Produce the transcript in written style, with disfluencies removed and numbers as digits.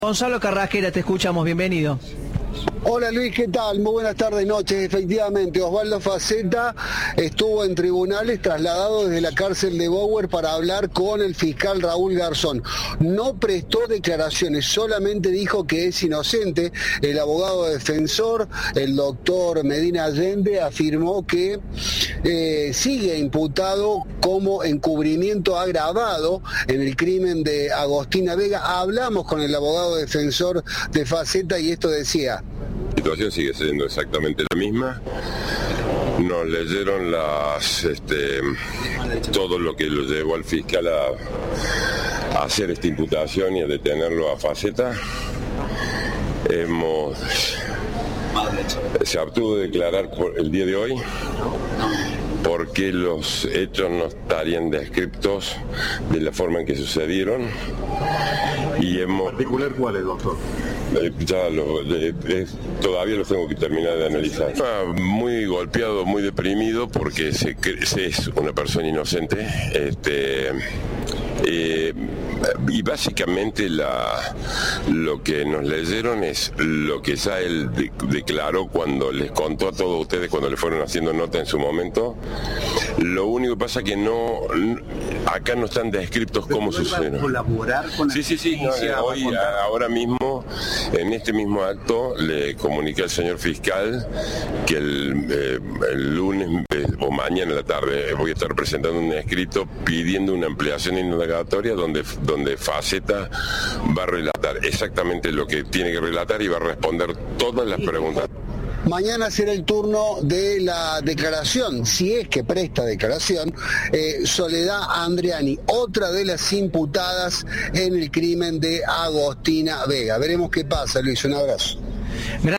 Gonzalo Carrasquera, te escuchamos, bienvenido. Hola Luis, ¿qué tal? Muy buenas tardes, noches. Efectivamente, Osvaldo Faceta estuvo en tribunales trasladado desde la cárcel de Bower para hablar con el fiscal Raúl Garzón. No prestó declaraciones, solamente dijo que es inocente. El abogado defensor, el doctor Medina Allende, afirmó que sigue imputado como encubrimiento agravado en el crimen de Agostina Vega. Hablamos con el abogado defensor de Faceta y esto decía. La situación sigue siendo exactamente la misma. Nos leyeron todo lo que lo llevó al fiscal a hacer esta imputación y a detenerlo a Faceta. Se abstuvo de declarar por el día de hoy porque los hechos no estarían descriptos de la forma en que sucedieron. ¿En particular cuáles, doctor? Todavía los tengo que terminar de analizar. Muy golpeado, muy deprimido porque es una persona inocente. Y básicamente lo que nos leyeron es lo que ya él declaró cuando les contó a todos ustedes cuando le fueron haciendo nota en su momento. Lo único que pasa es que acá no están descritos cómo sucedió. ¿Colaborar con la justicia? Hoy, ahora mismo, en este mismo acto, le comuniqué al señor fiscal que el lunes o mañana en la tarde voy a estar presentando un escrito pidiendo una ampliación indagatoria donde Faceta va a relatar exactamente lo que tiene que relatar y va a responder todas las preguntas. Mañana será el turno de la declaración, si es que presta declaración, Soledad Andreani, otra de las imputadas en el crimen de Agostina Vega. Veremos qué pasa, Luis, un abrazo.